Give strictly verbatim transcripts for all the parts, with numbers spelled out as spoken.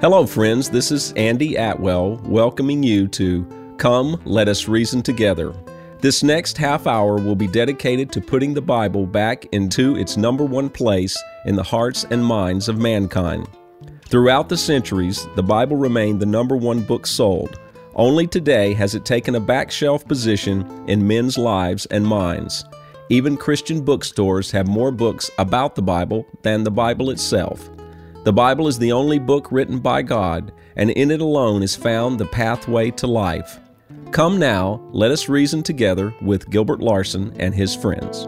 Hello, friends. This is Andy Atwell welcoming you to Come, Let Us Reason Together. This next half hour will be dedicated to putting the Bible back into its number one place in the hearts and minds of mankind. Throughout the centuries, the Bible remained the number one book sold. Only today has it taken a back shelf position in men's lives and minds. Even Christian bookstores have more books about the Bible than the Bible itself. The Bible is the only book written by God, and in it alone is found the pathway to life. Come now, let us reason together with Gilbert Larson and his friends.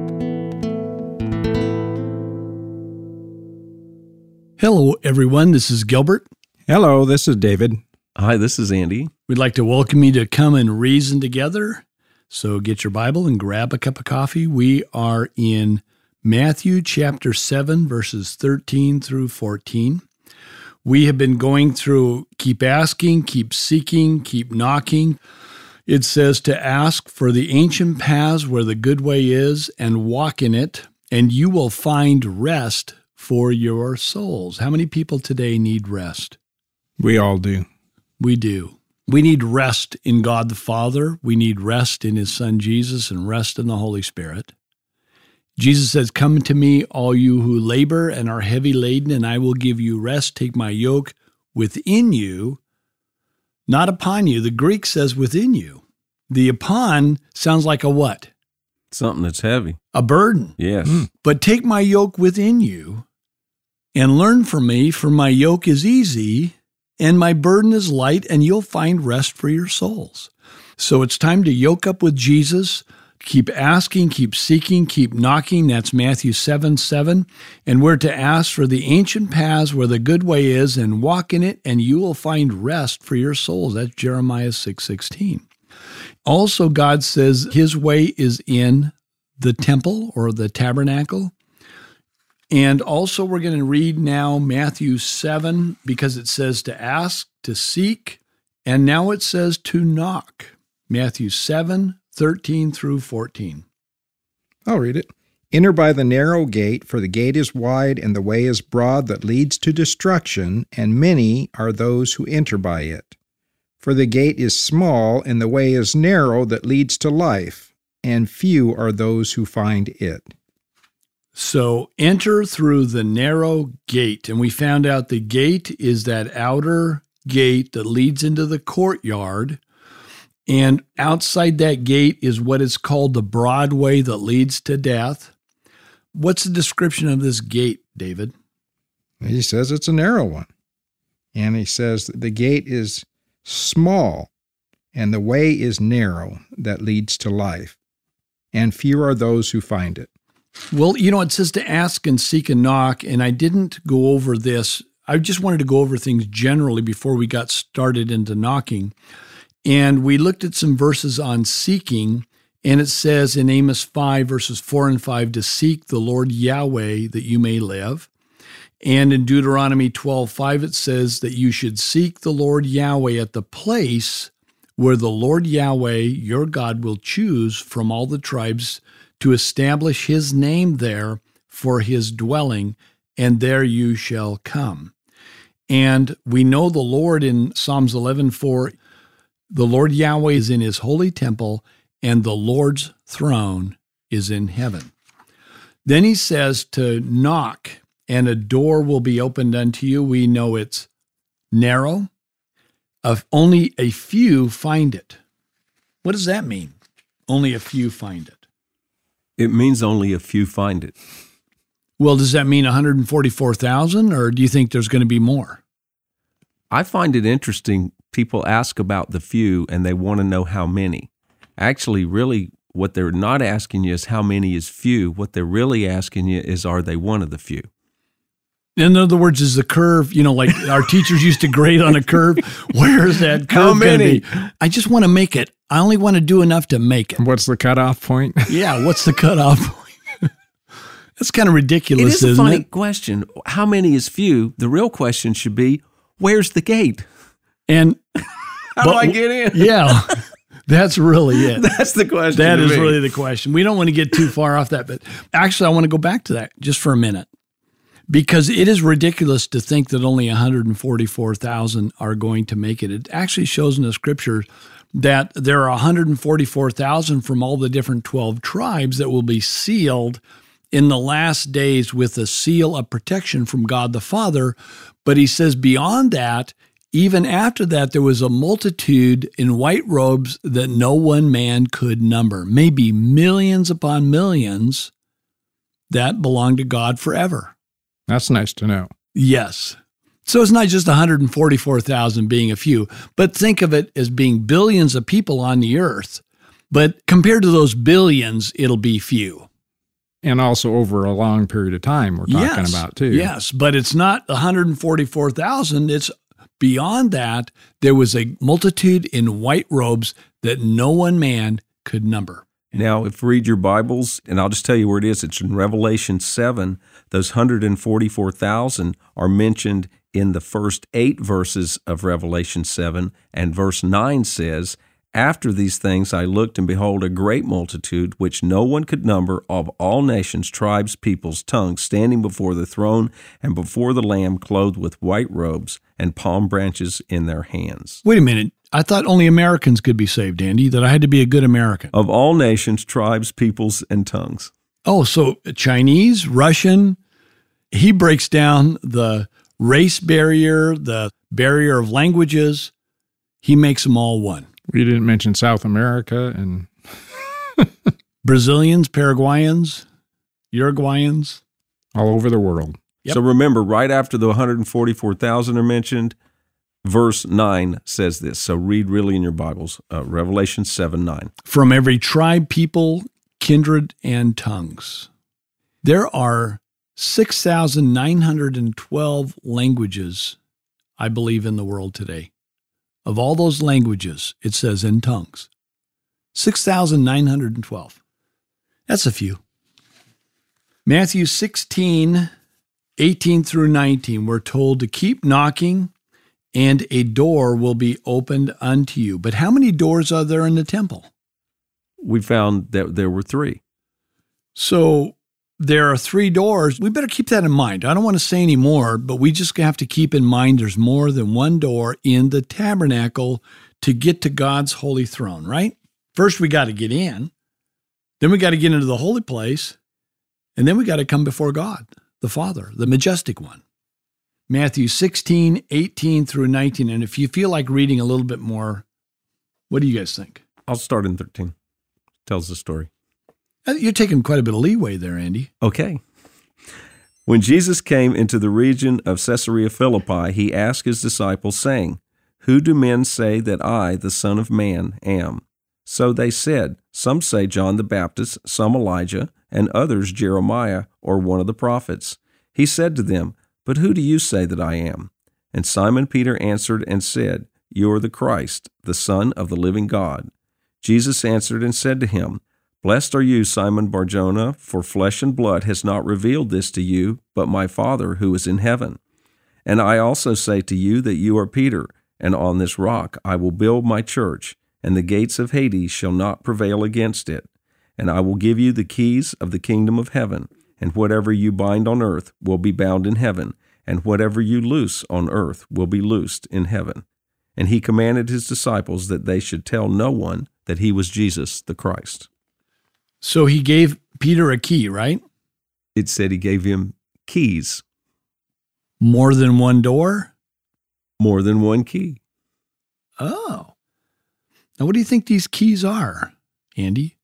Hello, everyone. This is Gilbert. Hello, this is David. Hi, this is Andy. We'd like to welcome you to Come and Reason Together. So get your Bible and grab a cup of coffee. We are in Matthew chapter seven, verses thirteen through fourteen. We have been going through keep asking, keep seeking, keep knocking. It says to ask for the ancient paths where the good way is and walk in it, and you will find rest for your souls. How many people today need rest? We all do. We do. We need rest in God the Father. We need rest in His Son Jesus and rest in the Holy Spirit. Jesus says, "Come to me, all you who labor and are heavy laden, and I will give you rest. Take my yoke within you, not upon you." The Greek says within you. The upon sounds like a what? Something that's heavy. A burden. Yes. Mm. But take my yoke within you and learn from me, for my yoke is easy and my burden is light, and you'll find rest for your souls. So it's time to yoke up with Jesus. Keep asking, keep seeking, keep knocking. That's Matthew seven seven. And we're to ask for the ancient paths where the good way is and walk in it, and you will find rest for your souls. That's Jeremiah six sixteen. Also, God says His way is in the temple or the tabernacle. And also, we're going to read now Matthew seven, because it says to ask, to seek, and now it says to knock. Matthew seven, thirteen through fourteen. I'll read it. "Enter by the narrow gate, for the gate is wide and the way is broad that leads to destruction, and many are those who enter by it. For the gate is small and the way is narrow that leads to life, and few are those who find it." So enter through the narrow gate. And we found out the gate is that outer gate that leads into the courtyard. And outside that gate is what is called the broad way that leads to death. What's the description of this gate, David? He says it's a narrow one. And he says that the gate is small and the way is narrow that leads to life, and few are those who find it. Well, you know, it says to ask and seek and knock, and I didn't go over this. I just wanted to go over things generally before we got started into knocking. And we looked at some verses on seeking, and it says in Amos five, verses four and five, to seek the Lord Yahweh that you may live. And in Deuteronomy twelve five, it says that you should seek the Lord Yahweh at the place where the Lord Yahweh, your God, will choose from all the tribes to establish His name there for His dwelling, and there you shall come. And we know the Lord in Psalms eleven four, the Lord Yahweh is in His holy temple, and the Lord's throne is in heaven. Then He says to knock, and a door will be opened unto you. We know it's narrow. Of only a few find it. What does that mean? Only a few find it. It means only a few find it. Well, does that mean one hundred forty-four thousand, or do you think there's going to be more? I find it interesting. People ask about the few, and they want to know how many. Actually, really, what they're not asking you is how many is few. What they're really asking you is, are they one of the few? In other words, is the curve, you know, like our teachers used to grade on a curve, where is that curve How many? gonna be? I just want to make it. I only want to do enough to make it. What's the cutoff point? Yeah, what's the cutoff point? That's kind of ridiculous, It is a isn't funny it? question. How many is few? The real question should be, where's the gate? And How but, do I get in? Yeah, that's really it. That's the question. That to is me. really the question. We don't want to get too far off that, but actually I want to go back to that just for a minute. because it is ridiculous to think that only one hundred forty-four thousand are going to make it. It actually shows in the scripture that there are one hundred forty-four thousand from all the different twelve tribes that will be sealed in the last days with a seal of protection from God the Father. But he says beyond that, even after that, there was a multitude in white robes that no one man could number, maybe millions upon millions that belong to God forever. That's nice to know. Yes. So it's not just one hundred forty-four thousand being a few, but think of it as being billions of people on the earth. But compared to those billions, it'll be few. And also over a long period of time we're talking yes, about too. Yes, but it's not one hundred forty-four thousand. It's beyond that. There was a multitude in white robes that no one man could number. Now, if you read your Bibles, and I'll just tell you where it is, it's in Revelation seven, those one hundred forty-four thousand are mentioned in the first eight verses of Revelation seven, and verse nine says, "After these things I looked, and behold, a great multitude, which no one could number, of all nations, tribes, peoples, tongues, standing before the throne and before the Lamb, clothed with white robes and palm branches in their hands." Wait a minute. I thought only Americans could be saved, Andy, that I had to be a good American. Of all nations, tribes, peoples, and tongues. Oh, so Chinese, Russian, he breaks down the race barrier, the barrier of languages. He makes them all one. We didn't mention South America and Brazilians, Paraguayans, Uruguayans. all over the world. Yep. So remember, right after the one hundred forty-four thousand are mentioned, verse nine says this. So read really in your Bibles, uh, Revelation seven nine. From every tribe, people, kindred, and tongues. There are six thousand nine hundred twelve languages, I believe, in the world today. Of all those languages, it says in tongues. six thousand nine hundred twelve. That's a few. Matthew sixteen, eighteen through nineteen, we're told to keep knocking, and a door will be opened unto you. But how many doors are there in the temple? We found that there were three. So there are three doors. We better keep that in mind. I don't want to say any more, but we just have to keep in mind there's more than one door in the tabernacle to get to God's holy throne, right? First, we got to get in. Then we got to get into the holy place. And then we got to come before God, the Father, the majestic one. Matthew sixteen, eighteen through nineteen. And if you feel like reading a little bit more, what do you guys think? I'll start in thirteen. Tells the story. You're taking quite a bit of leeway there, Andy. Okay. When Jesus came into the region of Caesarea Philippi, he asked his disciples, saying, "Who do men say that I, the Son of Man, am?" So they said, "Some say John the Baptist, some Elijah, and others Jeremiah or one of the prophets." He said to them, "But who do you say that I am?" And Simon Peter answered and said, "You are the Christ, the Son of the living God." Jesus answered and said to him, "Blessed are you, Simon Bar-Jonah, for flesh and blood has not revealed this to you, but my Father who is in heaven. And I also say to you that you are Peter, and on this rock I will build my church, and the gates of Hades shall not prevail against it. And I will give you the keys of the kingdom of heaven, and whatever you bind on earth will be bound in heaven, and whatever you loose on earth will be loosed in heaven." And he commanded his disciples that they should tell no one that he was Jesus the Christ. So he gave Peter a key, right? It said he gave him keys. More than one door? More than one key. Oh. Now, what do you think these keys are, Andy?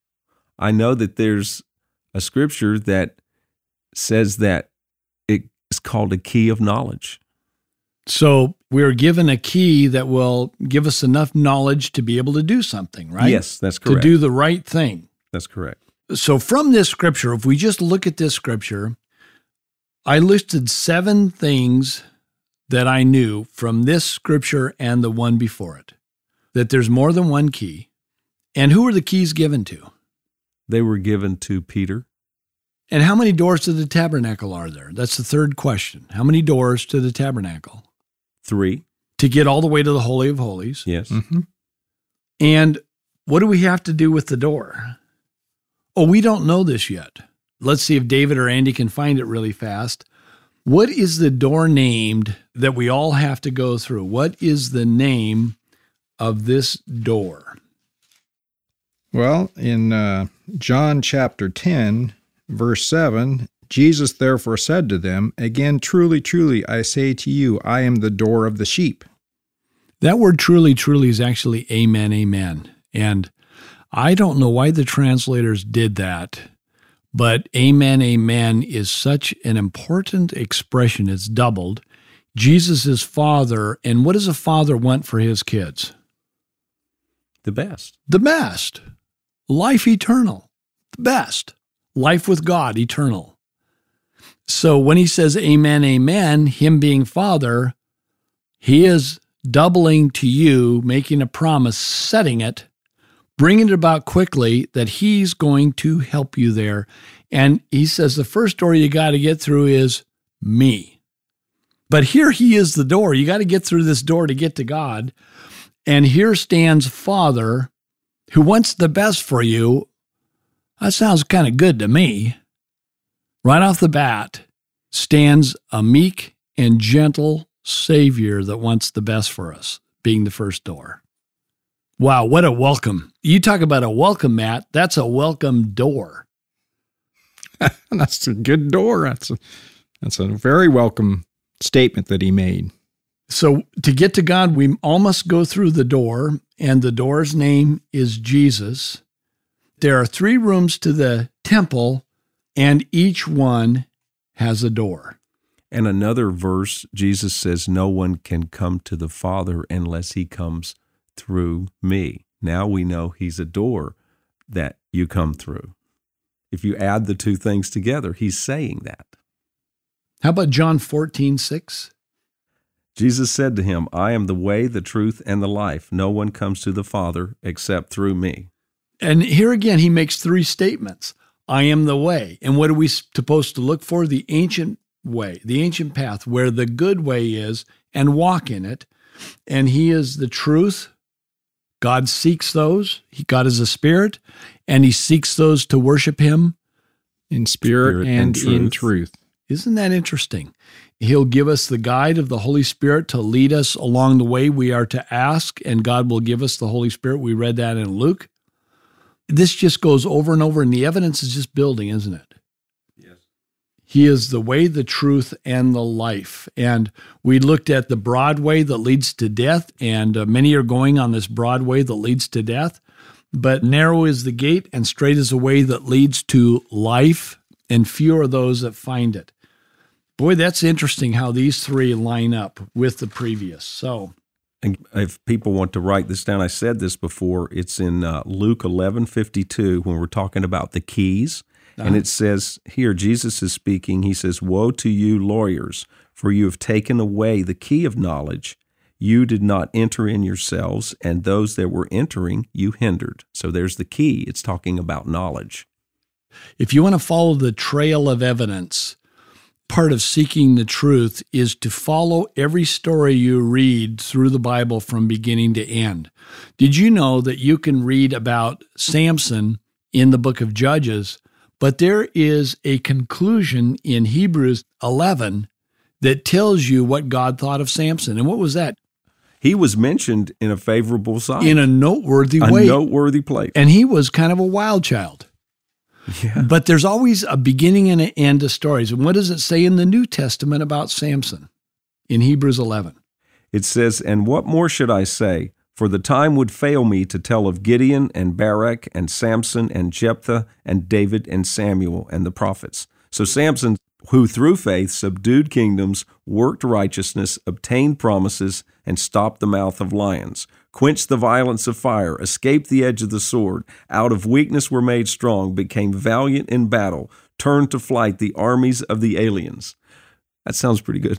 I know that there's a scripture that says that it is called a key of knowledge. So we're given a key that will give us enough knowledge to be able to do something, right? Yes, that's correct. To do the right thing. That's correct. So from this scripture, if we just look at this scripture, I listed seven things that I knew from this scripture and the one before it, that there's more than one key. And who are the keys given to? They were given to Peter. And how many doors to the tabernacle are there? That's the third question. How many doors to the tabernacle? Three. To get all the way to the Holy of Holies. Yes. Mm-hmm. And what do we have to do with the door? Oh, we don't know this yet. Let's see if David or Andy can find it really fast. What is the door named that we all have to go through? What is the name of this door? Well, in uh, John chapter ten, verse seven, Jesus therefore said to them, "Again, truly, truly, I say to you, I am the door of the sheep." That word truly, truly is actually amen, amen. And I don't know why the translators did that, but amen, amen is such an important expression. It's doubled. Jesus is Father, and what does a father want for his kids? The best. The best. Life eternal. The best. Life with God, eternal. So when he says amen, amen, him being Father, he is doubling to you, making a promise, setting it, bringing it about quickly that he's going to help you there. And he says the first door you got to get through is me. But here he is the door. You got to get through this door to get to God. And here stands Father who wants the best for you. That sounds kind of good to me. Right off the bat stands a meek and gentle Savior that wants the best for us, being the first door. Wow, what a welcome. You talk about a welcome, Matt. That's a welcome door. That's a good door. That's a, that's a very welcome statement that he made. So to get to God, we all must go through the door, and the door's name is Jesus. There are three rooms to the temple, and each one has a door. And another verse, Jesus says, no one can come to the Father unless he comes through me. Now we know he's a door that you come through. If you add the two things together, he's saying that. How about John fourteen six? Jesus said to him, I am the way, the truth, and the life. No one comes to the Father except through me. And here again, he makes three statements. I am the way. And what are we supposed to look for? The ancient way, the ancient path, where the good way is, and walk in it. And he is the truth. God seeks those. He, God is a spirit, and he seeks those to worship him in spirit, spirit and, and truth. in truth. Isn't that interesting? He'll give us the guide of the Holy Spirit to lead us along the way we are to ask, and God will give us the Holy Spirit. We read that in Luke. This just goes over and over, and the evidence is just building, isn't it? Yes. He is the way, the truth, and the life. And we looked at the broad way that leads to death, and uh, many are going on this broad way that leads to death. But narrow is the gate, and straight is the way that leads to life, and few are those that find it. Boy, that's interesting how these three line up with the previous. So, and if people want to write this down, I said this before, it's in uh, Luke eleven fifty-two when we're talking about the keys. Uh-huh. And it says here, Jesus is speaking, he says, woe to you lawyers, for you have taken away the key of knowledge. You did not enter in yourselves, and those that were entering you hindered. So there's the key. It's talking about knowledge. If you want to follow the trail of evidence, part of seeking the truth is to follow every story you read through the Bible from beginning to end. Did you know that you can read about Samson in the book of Judges, but there is a conclusion in Hebrews eleven that tells you what God thought of Samson? And what was that? He was mentioned in a favorable sign. In a noteworthy a way. A noteworthy place. And he was kind of a wild child. Yeah. But there's always a beginning and an end to stories. And what does it say in the New Testament about Samson in Hebrews eleven? It says, and what more should I say? For the time would fail me to tell of Gideon and Barak and Samson and Jephthah and David and Samuel and the prophets. So Samson, who through faith subdued kingdoms, worked righteousness, obtained promises, and stopped the mouth of lions, quenched the violence of fire, escaped the edge of the sword, out of weakness were made strong, became valiant in battle, turned to flight the armies of the aliens. That sounds pretty good.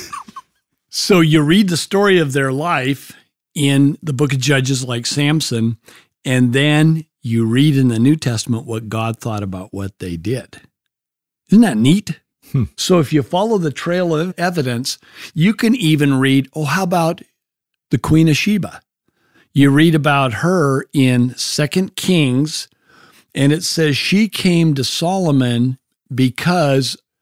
So you read the story of their life in the book of Judges like Samson, and then you read in the New Testament what God thought about what they did. Isn't that neat? Hmm. So if you follow the trail of evidence, you can even read, oh, how about the Queen of Sheba? You read about her in Second Kings, and it says she came to Solomon because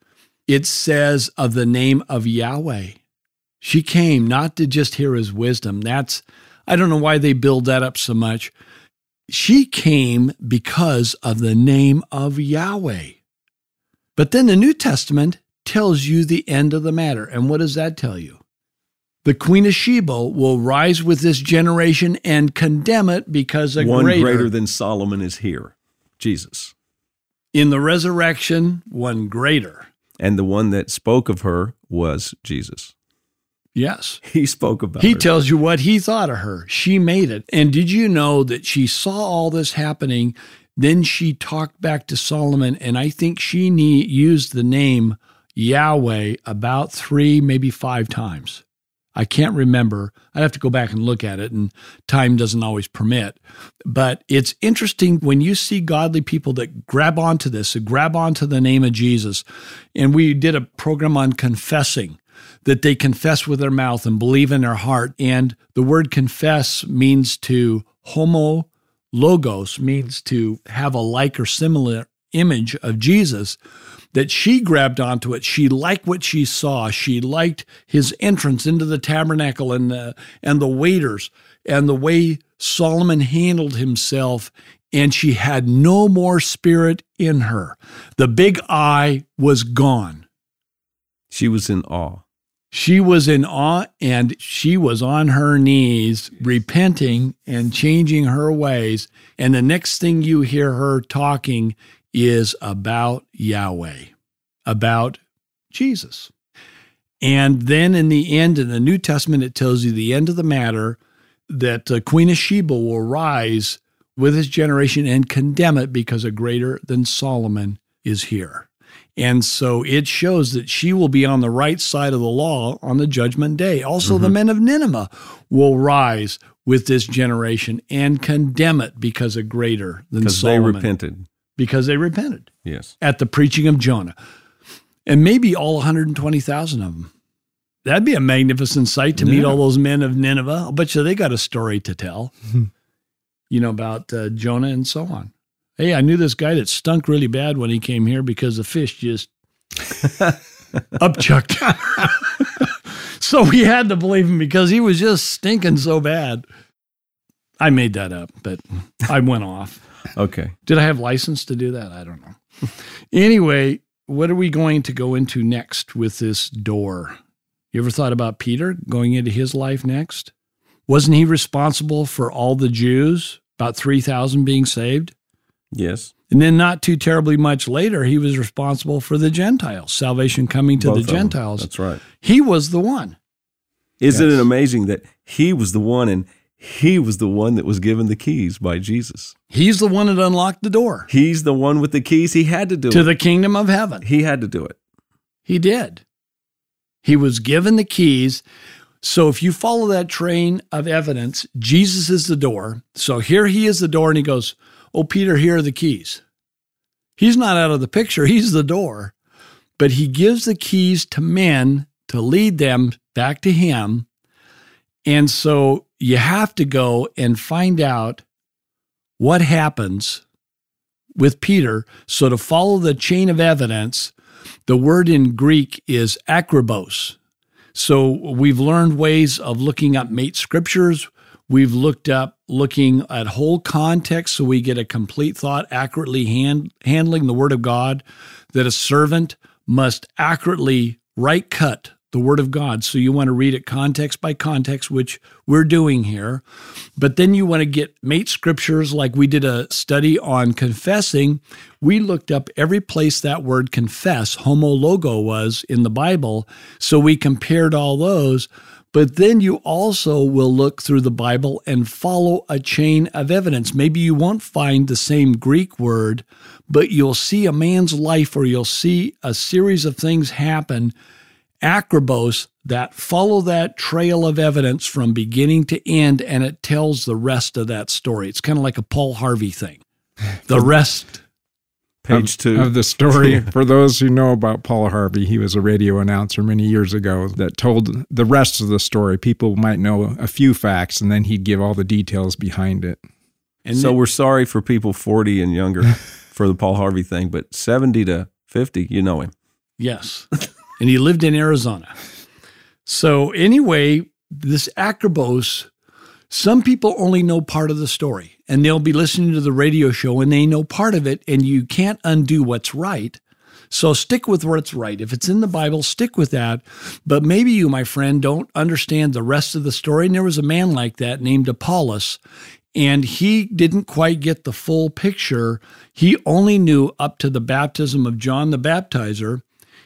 It says of the name of Yahweh. She came not to just hear his wisdom. That's, I don't know why they build that up so much. She came because of the name of Yahweh. But then the New Testament tells you the end of the matter. And what does that tell you? The Queen of Sheba will rise with this generation and condemn it because a one greater, greater than Solomon is here, Jesus. In the resurrection, one greater. And the one that spoke of her was Jesus. Yes. He spoke about he her. He tells you what he thought of her. She made it. And did you know that she saw all this happening? Then she talked back to Solomon, and I think she need, used the name Yahweh about three, maybe five times. I can't remember. I'd have to go back and look at it, and time doesn't always permit. But it's interesting when you see godly people that grab onto this, that grab onto the name of Jesus. And we did a program on confessing, that they confess with their mouth and believe in their heart. And the word confess means to homo logos, means to have a like or similar image of Jesus. That she grabbed onto it. She liked what she saw. She liked his entrance into the tabernacle and the, and the waiters and the way Solomon handled himself, and she had no more spirit in her. The big I was gone. She was in awe. She was in awe, and she was on her knees repenting and changing her ways. And the next thing you hear her talking is about Yahweh, about Jesus. And then in the end, in the New Testament, it tells you the end of the matter, that uh, Queen of Sheba will rise with his generation and condemn it because a greater than Solomon is here. And so it shows that she will be on the right side of the law on the judgment day. Also, mm-hmm. the men of Nineveh will rise with this generation and condemn it because of greater than Solomon. Because they repented. Because they repented. Yes. At the preaching of Jonah. And maybe all one hundred twenty thousand of them. That'd be a magnificent sight to yeah. meet all those men of Nineveh. I'll bet you they got a story to tell, you know, about uh, Jonah and so on. Hey, I knew this guy that stunk really bad when he came here because the fish just upchucked. So we had to believe him because he was just stinking so bad. I made that up, but I went off. Okay. Did I have license to do that? I don't know. Anyway, what are we going to go into next with this door? You ever thought about Peter going into his life next? Wasn't he responsible for all the Jews, about three thousand being saved? Yes. And then not too terribly much later, he was responsible for the Gentiles, salvation coming to Both the Gentiles. That's right. He was the one. Isn't yes. it amazing that he was the one, and he was the one that was given the keys by Jesus? He's the one that unlocked the door. He's the one with the keys. He had to do to it. To the kingdom of heaven. He had to do it. He did. He was given the keys. So if you follow that train of evidence, Jesus is the door. So here he is the door, and he goes, oh, Peter, here are the keys. He's not out of the picture. He's the door. But he gives the keys to men to lead them back to him. And so you have to go and find out what happens with Peter. So to follow the chain of evidence, the word in Greek is akribos. So we've learned ways of looking up mate scriptures. We've looked up looking at whole context so we get a complete thought, accurately hand, handling the word of God, that a servant must accurately right cut the word of God. So you want to read it context by context, which we're doing here. But then you want to get mate scriptures, like we did a study on confessing. We looked up every place that word confess, homologo, was in the Bible. So we compared all those. But then you also will look through the Bible and follow a chain of evidence. Maybe you won't find the same Greek word, but you'll see a man's life, or you'll see a series of things happen, akribos, that follow that trail of evidence from beginning to end, and it tells the rest of that story. It's kind of like a Paul Harvey thing. The rest... Page of, two of the story. For those who know about Paul Harvey, he was a radio announcer many years ago that told the rest of the story. People might know a few facts, and then he'd give all the details behind it. And so then, we're sorry for people forty and younger for the Paul Harvey thing, but seventy to fifty, you know him. Yes. And he lived in Arizona. So anyway, this Acrobos, some people only know part of the story, and they'll be listening to the radio show and they know part of it, and you can't undo what's right. So stick with what's right. If it's in the Bible, stick with that. But maybe you, my friend, don't understand the rest of the story. And there was a man like that named Apollos, and he didn't quite get the full picture. He only knew up to the baptism of John the Baptizer,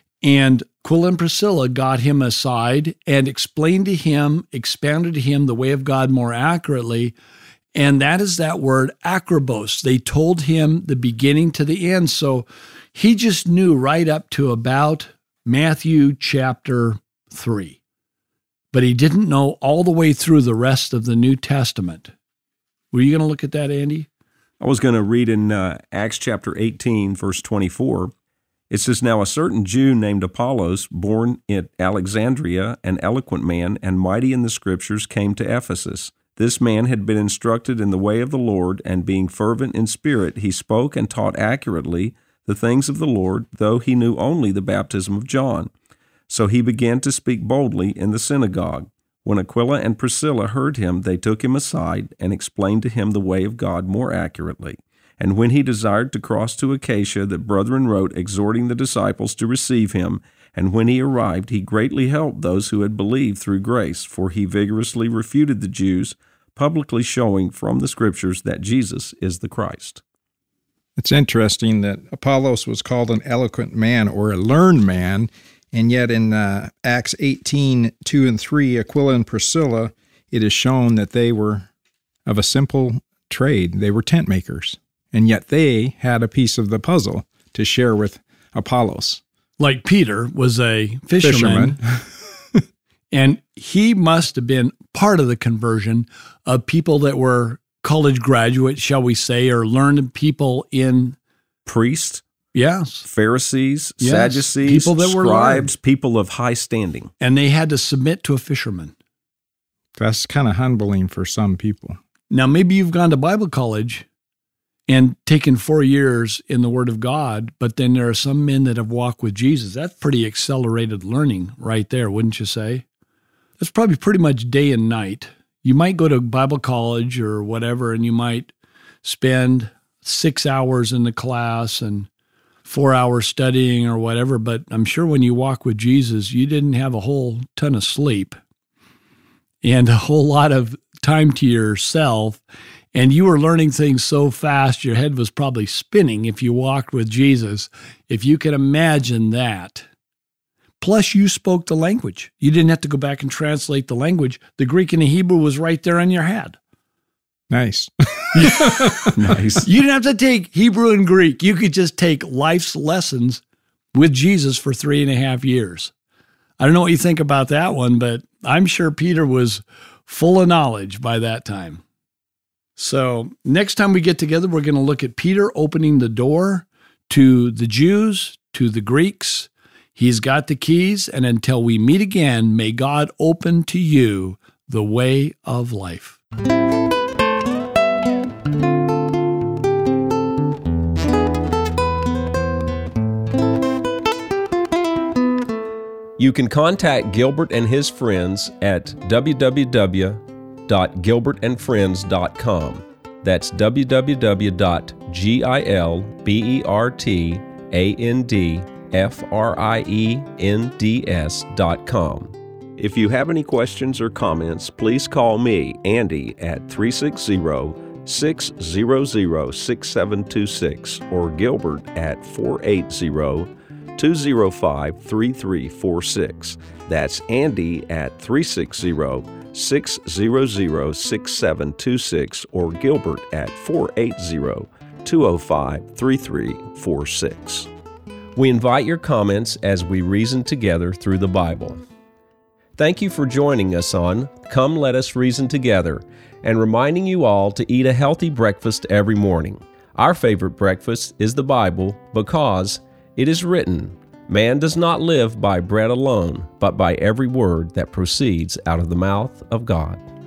and Aquila and Priscilla got him aside and explained to him, expounded to him the way of God more accurately. And that is that word Acrobos. They told him the beginning to the end. So he just knew right up to about Matthew chapter three. But he didn't know all the way through the rest of the New Testament. Were you going to look at that, Andy? I was going to read in uh, Acts chapter eighteen, verse twenty-four. It says, "Now a certain Jew named Apollos, born at Alexandria, an eloquent man and mighty in the Scriptures, came to Ephesus. This man had been instructed in the way of the Lord, and being fervent in spirit, he spoke and taught accurately the things of the Lord, though he knew only the baptism of John. So he began to speak boldly in the synagogue. When Aquila and Priscilla heard him, they took him aside and explained to him the way of God more accurately. And when he desired to cross to Achaia, the brethren wrote, exhorting the disciples to receive him. And when he arrived, he greatly helped those who had believed through grace, for he vigorously refuted the Jews, publicly showing from the Scriptures that Jesus is the Christ." It's interesting that Apollos was called an eloquent man or a learned man, and yet in uh, Acts eighteen, two and three, Aquila and Priscilla, it is shown that they were of a simple trade. They were tent makers. And yet they had a piece of the puzzle to share with Apollos. Like Peter was a fisherman, fisherman. And he must have been part of the conversion of people that were college graduates, shall we say, or learned people in... Priests, yes, Pharisees, yes. Sadducees, people that were scribes, learned. People of high standing. And they had to submit to a fisherman. That's kind of humbling for some people. Now, maybe you've gone to Bible college and taken four years in the Word of God, but then there are some men that have walked with Jesus. That's pretty accelerated learning right there, wouldn't you say? That's probably pretty much day and night. You might go to Bible college or whatever, and you might spend six hours in the class and four hours studying or whatever, but I'm sure when you walk with Jesus, you didn't have a whole ton of sleep and a whole lot of time to yourself. And you were learning things so fast, your head was probably spinning if you walked with Jesus, if you can imagine that. Plus, you spoke the language. You didn't have to go back and translate the language. The Greek and the Hebrew was right there in your head. Nice. Nice. You didn't have to take Hebrew and Greek. You could just take life's lessons with Jesus for three and a half years. I don't know what you think about that one, but I'm sure Peter was full of knowledge by that time. So next time we get together, we're going to look at Peter opening the door to the Jews, to the Greeks. He's got the keys, and until we meet again, may God open to you the way of life. You can contact Gilbert and his friends at w w w dot gilbert and friends dot com. That's w w w dot gilbert and F R I E N D S dot com. If you have any questions or comments, please call me, Andy, at three six zero, six zero zero, six seven two six or Gilbert at four eight zero, two zero five, three three four six. That's Andy at three six zero, six zero zero, six seven two six or Gilbert at four eight zero, two zero five, three three four six. We invite your comments as we reason together through the Bible. Thank you for joining us on Come Let Us Reason Together and reminding you all to eat a healthy breakfast every morning. Our favorite breakfast is the Bible because it is written, "Man does not live by bread alone, but by every word that proceeds out of the mouth of God."